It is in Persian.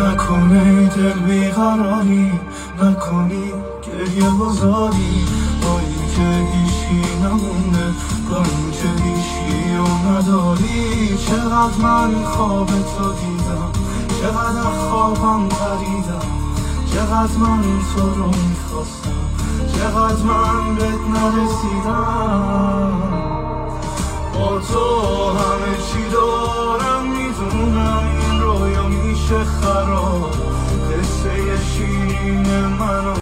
نکنه دل بیقراری، نکنی گریه بزاری با اینکه هیچی نمونده، با اینکه هیچی رو نداری. چقدر من خواب تو دیدم، چقدر خوابم پریدم، چقدر من تو رو میخواستم، چقدر من بهت نرسیدم. با تو همه چی دارم، میدونم این رویا میشه خراب. قصه شیرین منو